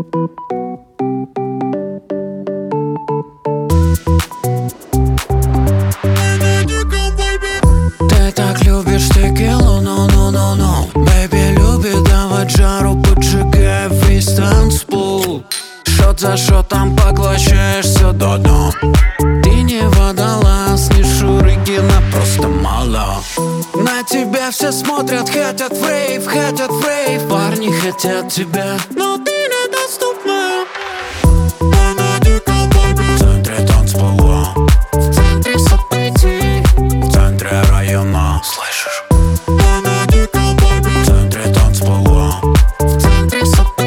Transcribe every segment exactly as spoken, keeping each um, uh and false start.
Ты так любишь текилу, ну-ну-ну-ну. Бэйби любит давать жару, поджигая весь танцпол. Шот за шотом поглощаешь все до дна. Ты не водолаз, не Шурыгина, просто мало. На тебя все смотрят, хотят в рейв, хотят в рейв. Парни хотят тебя, но ты недоступна. В центре танцпола, в центре событий, в центре района. Слышишь? В центре танцпола, в центре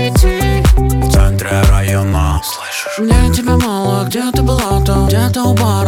событий, в центре района. Слышишь? Мне тебя мало, где ты была-то? Где-то у бара.